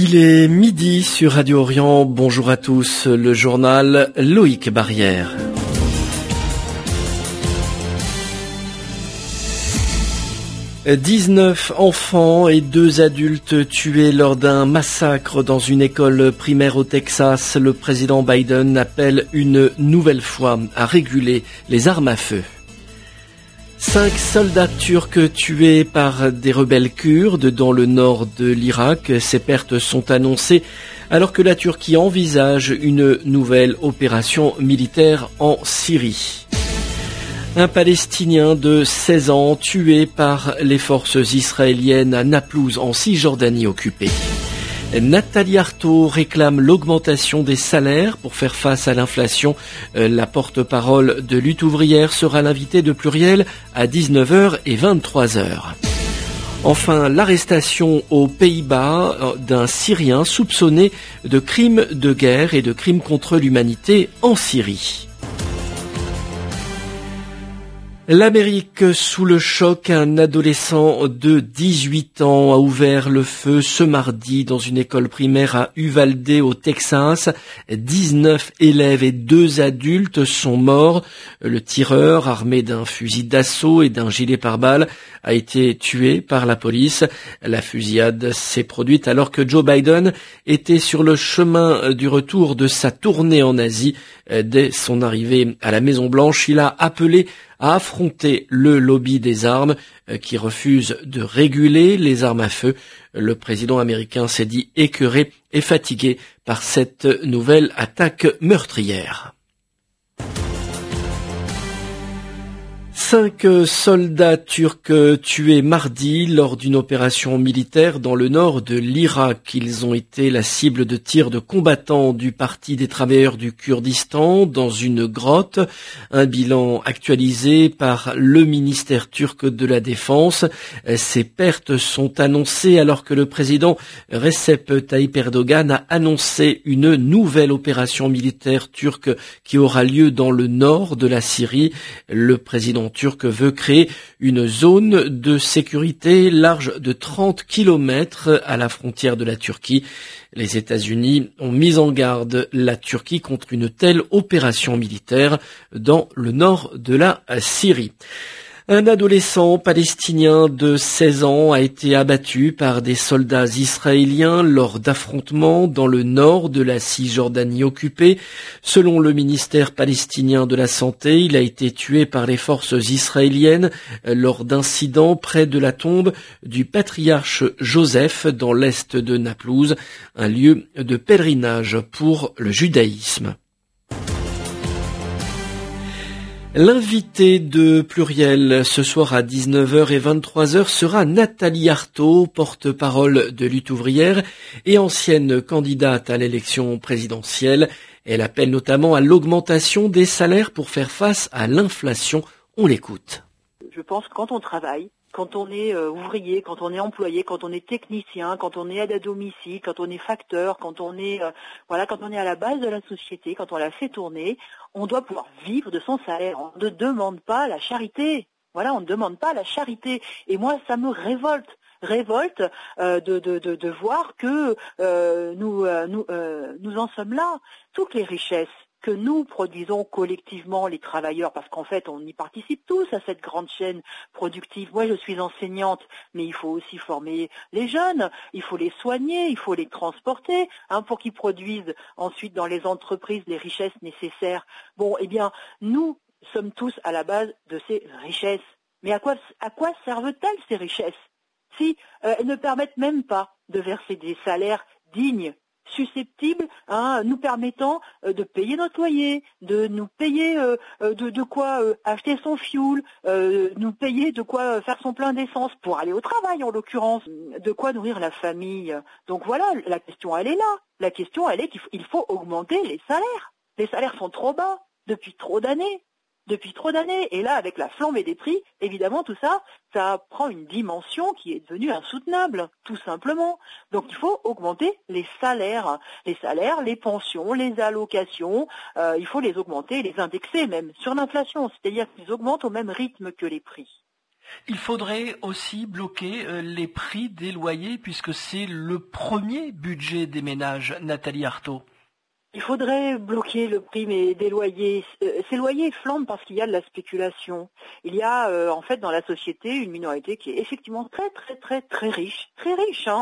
Il est midi sur Radio Orient. Bonjour à tous. Le journal Loïc Barrière. « 19 enfants et 2 adultes tués lors d'un massacre dans une école primaire au Texas. Le président Biden appelle une nouvelle fois à réguler les armes à feu. 5 soldats turcs tués par des rebelles kurdes dans le nord de l'Irak. Ces pertes sont annoncées alors que la Turquie envisage une nouvelle opération militaire en Syrie. Un Palestinien de 16 ans tué par les forces israéliennes à Naplouse en Cisjordanie occupée. Nathalie Arthaud réclame l'augmentation des salaires pour faire face à l'inflation. La porte-parole de Lutte ouvrière sera l'invitée de Pluriel à 19h et 23h. Enfin, l'arrestation aux Pays-Bas d'un Syrien soupçonné de crimes de guerre et de crimes contre l'humanité en Syrie. L'Amérique sous le choc, un adolescent de 18 ans a ouvert le feu ce mardi dans une école primaire à Uvalde au Texas. 19 élèves et 2 adultes sont morts. Le tireur, armé d'un fusil d'assaut et d'un gilet pare-balles, a été tué par la police. La fusillade s'est produite alors que Joe Biden était sur le chemin du retour de sa tournée en Asie. Dès son arrivée à la Maison-Blanche, il a appelé à affronter le lobby des armes qui refuse de réguler les armes à feu. Le président américain s'est dit écœuré et fatigué par cette nouvelle attaque meurtrière. 5 soldats turcs tués mardi lors d'une opération militaire dans le nord de l'Irak. Ils ont été la cible de tirs de combattants du Parti des travailleurs du Kurdistan dans une grotte. Un bilan actualisé par le ministère turc de la Défense. Ces pertes sont annoncées alors que le président Recep Tayyip Erdogan a annoncé une nouvelle opération militaire turque qui aura lieu dans le nord de la Syrie. Le président turc veut créer une zone de sécurité large de 30 km à la frontière de la Turquie. Les États-Unis ont mis en garde la Turquie contre une telle opération militaire dans le nord de la Syrie. Un adolescent palestinien de 16 ans a été abattu par des soldats israéliens lors d'affrontements dans le nord de la Cisjordanie occupée. Selon le ministère palestinien de la Santé, il a été tué par les forces israéliennes lors d'incidents près de la tombe du patriarche Joseph dans l'est de Naplouse, un lieu de pèlerinage pour le judaïsme. L'invité de Pluriel ce soir à 19h et 23h sera Nathalie Arthaud, porte-parole de Lutte ouvrière et ancienne candidate à l'élection présidentielle. Elle appelle notamment à l'augmentation des salaires pour faire face à l'inflation. On l'écoute. Je pense que quand on travaille, quand on est ouvrier, quand on est employé, quand on est technicien, quand on est aide à domicile, quand on est facteur, quand on est quand on est à la base de la société, quand on la fait tourner, on doit pouvoir vivre de son salaire. On ne demande pas la charité. Voilà, on ne demande pas la charité. Et moi, ça me révolte de voir que nous en sommes là. Toutes les richesses que nous produisons collectivement, les travailleurs, parce qu'en fait, on y participe tous à cette grande chaîne productive. Moi, je suis enseignante, mais il faut aussi former les jeunes, il faut les soigner, il faut les transporter, pour qu'ils produisent ensuite dans les entreprises les richesses nécessaires. Bon, eh bien, nous sommes tous à la base de ces richesses. Mais à quoi servent-elles ces richesses si elles ne permettent même pas de verser des salaires dignes, susceptibles, nous permettant de payer notre loyer, de nous payer de quoi acheter son fioul, nous payer de quoi faire son plein d'essence pour aller au travail en l'occurrence, de quoi nourrir la famille. Donc voilà, la question elle est là. La question elle est qu'il faut augmenter les salaires. Les salaires sont trop bas depuis trop d'années. Et là, avec la flambée des prix, évidemment, tout ça, ça prend une dimension qui est devenue insoutenable, tout simplement. Donc, il faut augmenter les salaires, les pensions, les allocations. Il faut les augmenter, les indexer même sur l'inflation, c'est-à-dire qu'ils augmentent au même rythme que les prix. Il faudrait aussi bloquer les prix des loyers puisque c'est le premier budget des ménages, Nathalie Arthaud. Il faudrait bloquer le prix des loyers. Ces loyers flambent parce qu'il y a de la spéculation. Il y a en fait dans la société une minorité qui est effectivement très riche, très riche. Hein.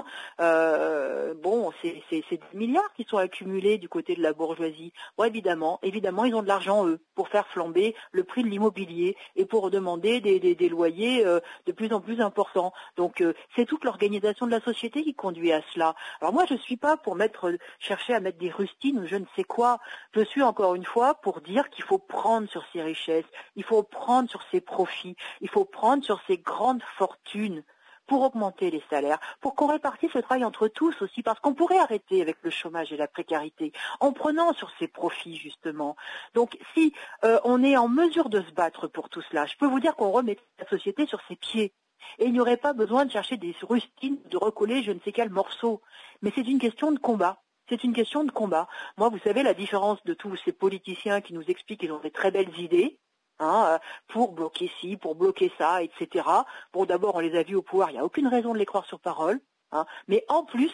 C'est des milliards qui sont accumulés du côté de la bourgeoisie. Bon, évidemment, ils ont de l'argent eux pour faire flamber le prix de l'immobilier et pour demander des loyers de plus en plus importants. Donc c'est toute l'organisation de la société qui conduit à cela. Alors moi je suis pas pour chercher à mettre des rustines ou je ne sais quoi. Je suis encore une fois pour dire qu'il faut prendre sur ces richesses, il faut prendre sur ces profits, il faut prendre sur ces grandes fortunes pour augmenter les salaires, pour qu'on répartisse le travail entre tous aussi, parce qu'on pourrait arrêter avec le chômage et la précarité en prenant sur ces profits justement. Donc si on est en mesure de se battre pour tout cela, je peux vous dire qu'on remet la société sur ses pieds. Et il n'y aurait pas besoin de chercher des rustines, de recoller je ne sais quel morceau. Mais c'est une question de combat. C'est une question de combat. Moi, vous savez, la différence de tous ces politiciens qui nous expliquent qu'ils ont des très belles idées, pour bloquer ci, pour bloquer ça, etc. Bon, d'abord, on les a vus au pouvoir, il n'y a aucune raison de les croire sur parole. Mais en plus,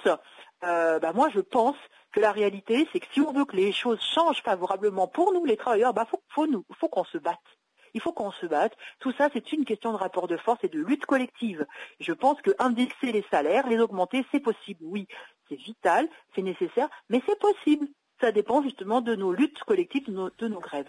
moi, je pense que la réalité, c'est que si on veut que les choses changent favorablement pour nous, les travailleurs, faut qu'on se batte. Il faut qu'on se batte. Tout ça, c'est une question de rapport de force et de lutte collective. Je pense que indexer les salaires, les augmenter, c'est possible. Oui, c'est vital, c'est nécessaire, mais c'est possible. Ça dépend justement de nos luttes collectives, de nos grèves.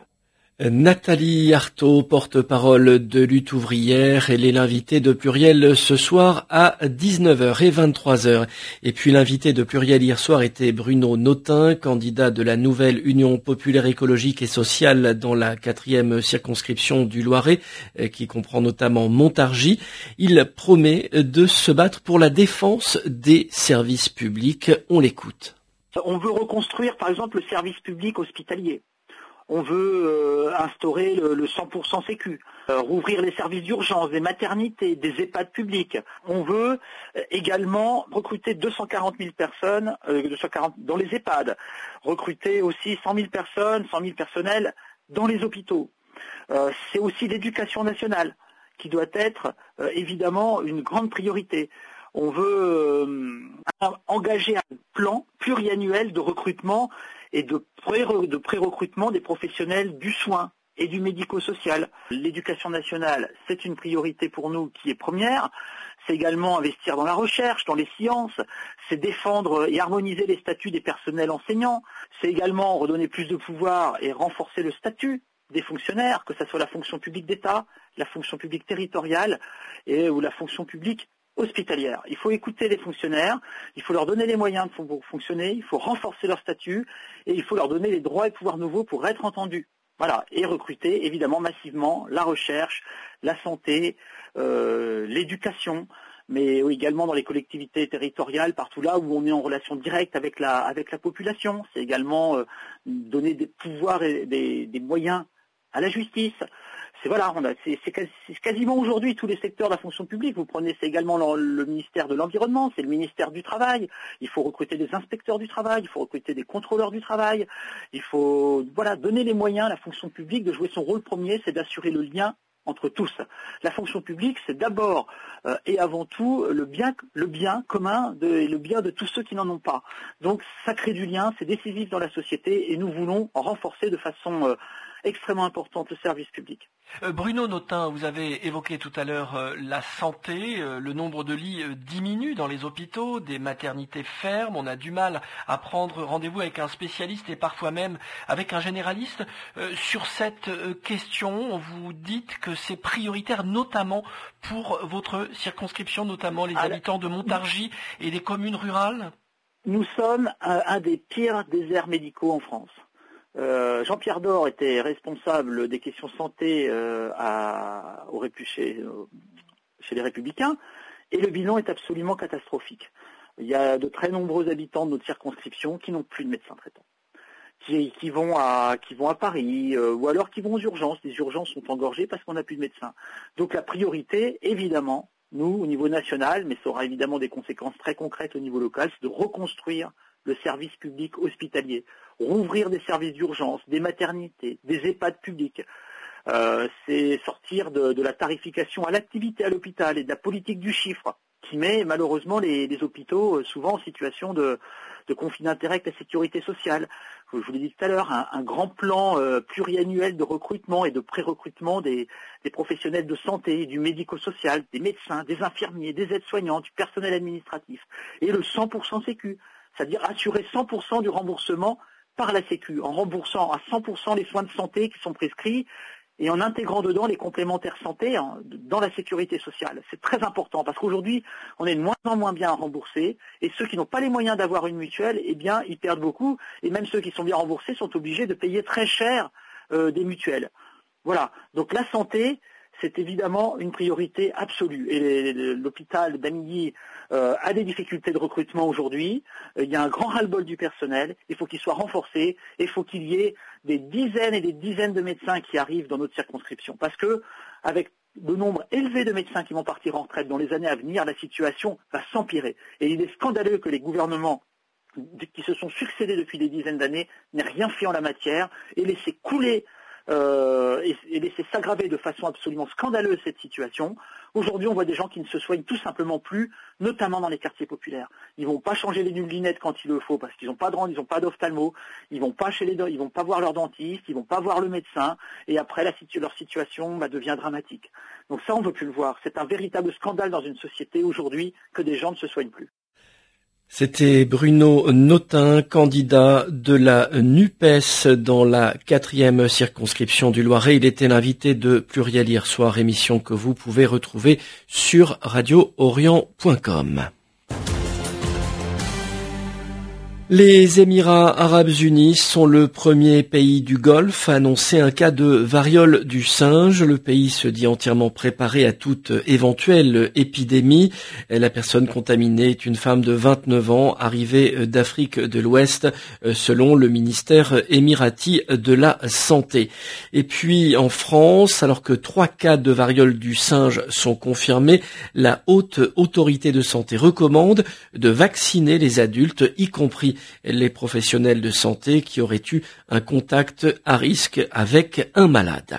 Nathalie Arthaud, porte-parole de Lutte ouvrière, elle est l'invitée de Pluriel ce soir à 19h et 23h. Et puis l'invité de Pluriel hier soir était Bruno Notin, candidat de la nouvelle Union populaire écologique et sociale dans la 4e circonscription du Loiret, qui comprend notamment Montargis. Il promet de se battre pour la défense des services publics. On l'écoute. On veut reconstruire par exemple le service public hospitalier. On veut instaurer le 100% sécu, rouvrir les services d'urgence, des maternités, des EHPAD publics. On veut également recruter 240 000 personnes dans les EHPAD, recruter aussi 100 000 personnes, 100 000 personnels dans les hôpitaux. C'est aussi l'éducation nationale qui doit être évidemment une grande priorité. On veut engager un plan pluriannuel de recrutement et de pré-recrutement des professionnels du soin et du médico-social. L'éducation nationale, c'est une priorité pour nous qui est première. C'est également investir dans la recherche, dans les sciences. C'est défendre et harmoniser les statuts des personnels enseignants. C'est également redonner plus de pouvoir et renforcer le statut des fonctionnaires, que ce soit la fonction publique d'État, la fonction publique territoriale ou la fonction publique hospitalière. Il faut écouter les fonctionnaires, il faut leur donner les moyens pour fonctionner, il faut renforcer leur statut et il faut leur donner les droits et pouvoirs nouveaux pour être entendus. Voilà, et recruter évidemment massivement la recherche, la santé, l'éducation, mais également dans les collectivités territoriales, partout là où on est en relation directe avec la population. C'est également donner des pouvoirs et des moyens à la justice. C'est quasiment aujourd'hui tous les secteurs de la fonction publique. Vous prenez, c'est également le ministère de l'Environnement, c'est le ministère du Travail. Il faut recruter des inspecteurs du travail, il faut recruter des contrôleurs du travail. Il faut donner les moyens à la fonction publique de jouer son rôle premier, c'est d'assurer le lien entre tous. La fonction publique, c'est d'abord et avant tout le bien commun et le bien de tous ceux qui n'en ont pas. Donc ça crée du lien, c'est décisif dans la société et nous voulons renforcer de façon extrêmement importante le service public. Bruno Notin, vous avez évoqué tout à l'heure la santé, le nombre de lits diminue dans les hôpitaux, des maternités ferment, on a du mal à prendre rendez-vous avec un spécialiste et parfois même avec un généraliste. Sur cette question, vous dites que c'est prioritaire notamment pour votre circonscription, notamment les habitants de Montargis et des communes rurales? Nous sommes un des pires déserts médicaux en France. Jean-Pierre Door était responsable des questions santé chez les Républicains et le bilan est absolument catastrophique. Il y a de très nombreux habitants de notre circonscription qui n'ont plus de médecins traitants, qui vont à Paris ou alors qui vont aux urgences. Les urgences sont engorgées parce qu'on n'a plus de médecins. Donc la priorité, évidemment, nous, au niveau national, mais ça aura évidemment des conséquences très concrètes au niveau local, c'est de reconstruire le service public hospitalier, rouvrir des services d'urgence, des maternités, des EHPAD publics, c'est sortir de la tarification à l'activité à l'hôpital et de la politique du chiffre, qui met malheureusement les hôpitaux souvent en situation de conflit d'intérêt avec la sécurité sociale. Je vous l'ai dit tout à l'heure, un grand plan pluriannuel de recrutement et de pré-recrutement des professionnels de santé, du médico-social, des médecins, des infirmiers, des aides-soignants, du personnel administratif. Et le 100% Sécu, c'est-à-dire assurer 100% du remboursement par la Sécu, en remboursant à 100% les soins de santé qui sont prescrits, et en intégrant dedans les complémentaires santé dans la sécurité sociale. C'est très important parce qu'aujourd'hui, on est de moins en moins bien remboursés et ceux qui n'ont pas les moyens d'avoir une mutuelle, eh bien, ils perdent beaucoup et même ceux qui sont bien remboursés sont obligés de payer très cher des mutuelles. Voilà. Donc la santé, c'est évidemment une priorité absolue. Et l'hôpital d'Amilly a des difficultés de recrutement aujourd'hui. Il y a un grand ras-le-bol du personnel. Il faut qu'il soit renforcé. Et il faut qu'il y ait des dizaines et des dizaines de médecins qui arrivent dans notre circonscription. Parce que, avec le nombre élevé de médecins qui vont partir en retraite dans les années à venir, la situation va s'empirer. Et il est scandaleux que les gouvernements qui se sont succédés depuis des dizaines d'années n'aient rien fait en la matière et laissé couler et laisser s'aggraver de façon absolument scandaleuse cette situation. Aujourd'hui, on voit des gens qui ne se soignent tout simplement plus, notamment dans les quartiers populaires. Ils vont pas changer les lunettes quand il le faut parce qu'ils n'ont pas de rente, ils n'ont pas d'ophtalmo, ils vont pas voir leur dentiste, ils vont pas voir le médecin, et après leur situation devient dramatique. Donc ça, on ne veut plus le voir. C'est un véritable scandale dans une société aujourd'hui que des gens ne se soignent plus. C'était Bruno Notin, candidat de la NUPES dans la 4e circonscription du Loiret. Il était l'invité de Pluriel hier soir, émission que vous pouvez retrouver sur radioorient.com. Les Émirats arabes unis sont le premier pays du Golfe à annoncer un cas de variole du singe. Le pays se dit entièrement préparé à toute éventuelle épidémie. La personne contaminée est une femme de 29 ans arrivée d'Afrique de l'Ouest, selon le ministère émirati de la Santé. Et puis en France, alors que 3 cas de variole du singe sont confirmés, la Haute Autorité de Santé recommande de vacciner les adultes, y compris les professionnels de santé qui auraient eu un contact à risque avec un malade.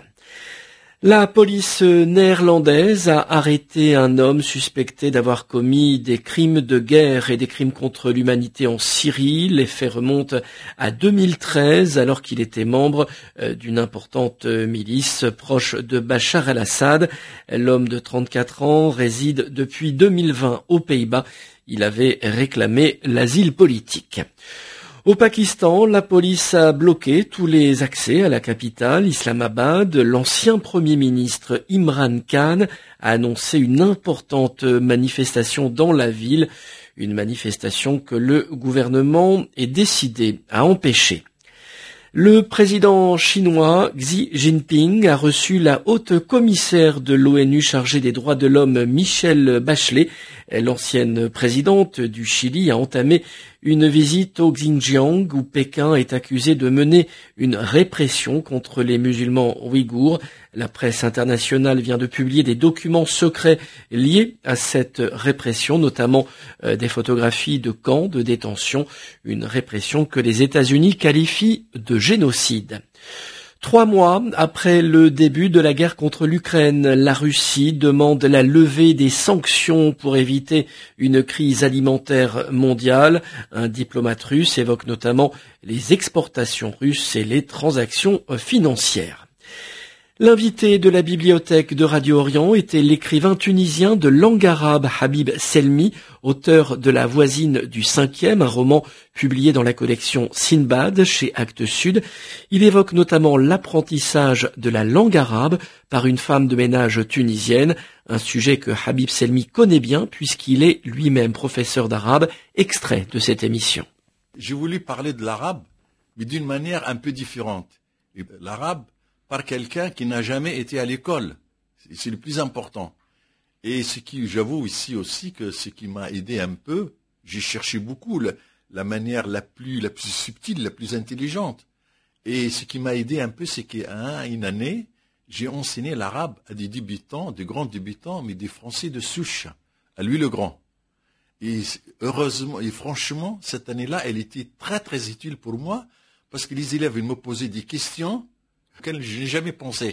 La police néerlandaise a arrêté un homme suspecté d'avoir commis des crimes de guerre et des crimes contre l'humanité en Syrie. Les faits remontent à 2013 alors qu'il était membre d'une importante milice proche de Bachar el-Assad. L'homme de 34 ans réside depuis 2020 aux Pays-Bas. Il avait réclamé l'asile politique. Au Pakistan, la police a bloqué tous les accès à la capitale, Islamabad. L'ancien Premier ministre Imran Khan a annoncé une importante manifestation dans la ville, une manifestation que le gouvernement est décidé à empêcher. Le président chinois Xi Jinping a reçu la haute commissaire de l'ONU chargée des droits de l'homme Michelle Bachelet. L'ancienne présidente du Chili a entamé une visite au Xinjiang où Pékin est accusé de mener une répression contre les musulmans ouïghours. La presse internationale vient de publier des documents secrets liés à cette répression, notamment des photographies de camps de détention, une répression que les États-Unis qualifient de génocide. 3 mois après le début de la guerre contre l'Ukraine, la Russie demande la levée des sanctions pour éviter une crise alimentaire mondiale. Un diplomate russe évoque notamment les exportations russes et les transactions financières. L'invité de la bibliothèque de Radio Orient était l'écrivain tunisien de langue arabe Habib Selmi, auteur de La voisine du 5e, un roman publié dans la collection Sinbad chez Actes Sud. Il évoque notamment l'apprentissage de la langue arabe par une femme de ménage tunisienne, un sujet que Habib Selmi connaît bien puisqu'il est lui-même professeur d'arabe, extrait de cette émission. J'ai voulu parler de l'arabe, mais d'une manière un peu différente. L'arabe par quelqu'un qui n'a jamais été à l'école. C'est le plus important. Et ce qui, j'avoue ici aussi que ce qui m'a aidé un peu, j'ai cherché beaucoup la manière la plus subtile, la plus intelligente. Et ce qui m'a aidé un peu, c'est qu'à une année, j'ai enseigné l'arabe à des débutants, des grands débutants, mais des Français de souche, à Louis le Grand. Et heureusement, et franchement, cette année-là, elle était très très utile pour moi, parce que les élèves, ils me posaient des questions auxquelles je n'ai jamais pensé.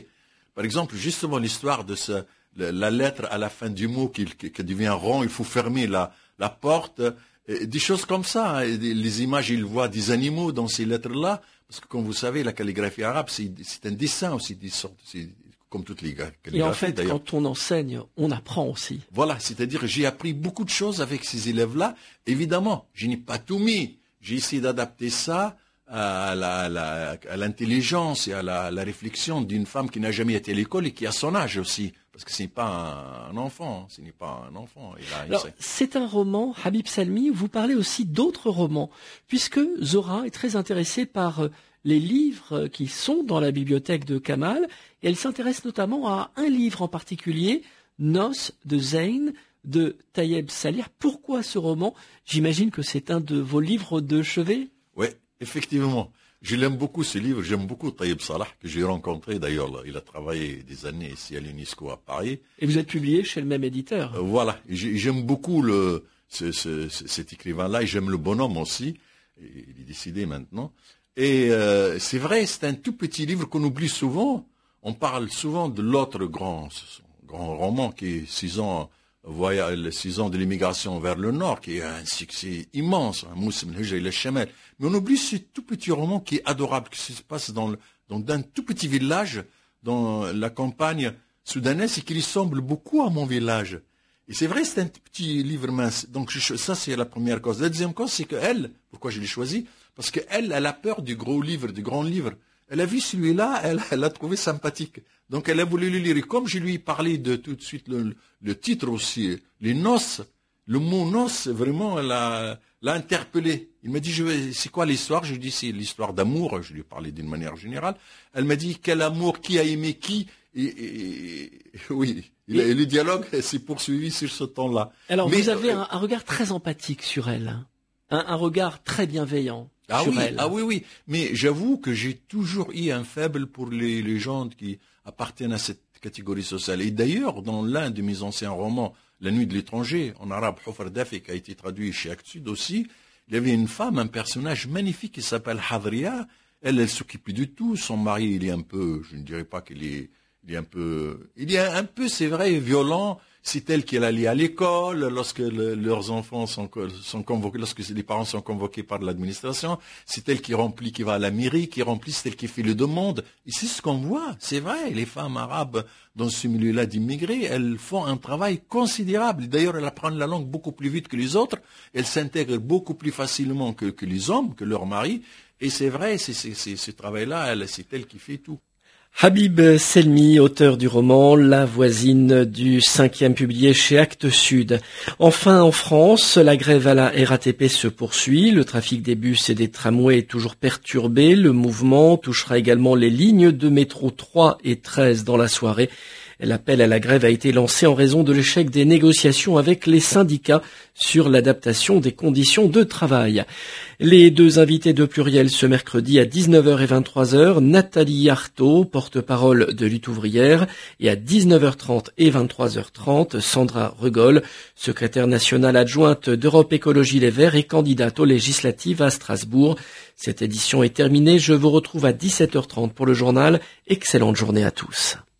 Par exemple, justement, l'histoire de la lettre à la fin du mot qui devient rond, il faut fermer la porte, des choses comme ça. Hein. Les images, il voit des animaux dans ces lettres-là, parce que comme vous savez, la calligraphie arabe, c'est un dessin aussi, c'est comme toutes les calligraphies. Et en fait, quand on enseigne, on apprend aussi. Voilà, c'est-à-dire j'ai appris beaucoup de choses avec ces élèves-là. Évidemment, je n'ai pas tout mis. J'ai essayé d'adapter ça à l'intelligence et à la réflexion d'une femme qui n'a jamais été à l'école et qui a son âge aussi. Parce que ce n'est pas un enfant, ce n'est pas un enfant. Alors, c'est un roman, Habib Salmi, où vous parlez aussi d'autres romans, puisque Zora est très intéressée par les livres qui sont dans la bibliothèque de Kamal, et elle s'intéresse notamment à un livre en particulier, Noces de Zeyn, de Tayeb Salih. Pourquoi ce roman? J'imagine que c'est un de vos livres de chevet. Oui, effectivement. Je l'aime beaucoup ce livre, j'aime beaucoup Tayeb Salah, que j'ai rencontré d'ailleurs, il a travaillé des années ici à l'UNESCO à Paris. Et vous êtes publié chez le même éditeur. Voilà, j'aime beaucoup cet écrivain-là, et j'aime le bonhomme aussi, il est décédé maintenant. Et c'est vrai, c'est un tout petit livre qu'on oublie souvent, on parle souvent de l'autre grand roman qui est 6 ans de l'immigration vers le nord, qui est un succès immense, un Moussem el-Hijra ila al-Shamal. Mais on oublie ce tout petit roman qui est adorable, qui se passe dans un tout petit village, dans la campagne soudanaise, et qui ressemble beaucoup à mon village. Et c'est vrai, c'est un petit livre mince. Donc ça, c'est la première cause. La deuxième cause, c'est qu'elle, pourquoi je l'ai choisi? Parce qu'elle a peur du gros livre, du grand livre. Elle a vu celui-là, elle l'a trouvé sympathique. Donc elle a voulu le lire. Et comme je lui ai parlé de tout de suite le titre aussi, les noces, le mot noces, vraiment, l'a interpellé. Il m'a dit, c'est quoi l'histoire? Je lui ai dit, c'est l'histoire d'amour. Je lui ai parlé d'une manière générale. Elle m'a dit, quel amour, qui a aimé qui? Oui, et le dialogue s'est poursuivi sur ce temps-là. Alors vous avez un regard très empathique sur elle, un regard très bienveillant. Oui. Mais j'avoue que j'ai toujours eu un faible pour les gens qui appartiennent à cette catégorie sociale. Et d'ailleurs, dans l'un de mes anciens romans, La Nuit de l'étranger, en arabe, Hufr Dafi, qui a été traduit chez Actes Sud aussi, il y avait une femme, un personnage magnifique qui s'appelle Hadria. Elle s'occupe du tout. Son mari, il est un peu, je ne dirais pas qu'il est, il est un peu, c'est vrai, violent. C'est elle qui est allée à l'école lorsque leurs enfants sont convoqués, lorsque les parents sont convoqués par l'administration. C'est elle qui va à la mairie, qui remplit, c'est elle qui fait les demandes. Et c'est ce qu'on voit. C'est vrai, les femmes arabes dans ce milieu-là d'immigrés, elles font un travail considérable. D'ailleurs, elles apprennent la langue beaucoup plus vite que les autres. Elles s'intègrent beaucoup plus facilement que les hommes, que leurs maris. Et c'est vrai, c'est ce travail-là, c'est elle qui fait tout. Habib Selmi, auteur du roman La voisine du 5e publié chez Actes Sud. Enfin, en France, la grève à la RATP se poursuit. Le trafic des bus et des tramways est toujours perturbé. Le mouvement touchera également les lignes de métro 3 et 13 dans la soirée. L'appel à la grève a été lancé en raison de l'échec des négociations avec les syndicats sur l'adaptation des conditions de travail. Les deux invités de Pluriel ce mercredi à 19h et 23h, Nathalie Arthaud, porte-parole de Lutte ouvrière, et à 19h30 et 23h30, Sandra Regol, secrétaire nationale adjointe d'Europe Écologie Les Verts et candidate aux législatives à Strasbourg. Cette édition est terminée, je vous retrouve à 17h30 pour le journal. Excellente journée à tous.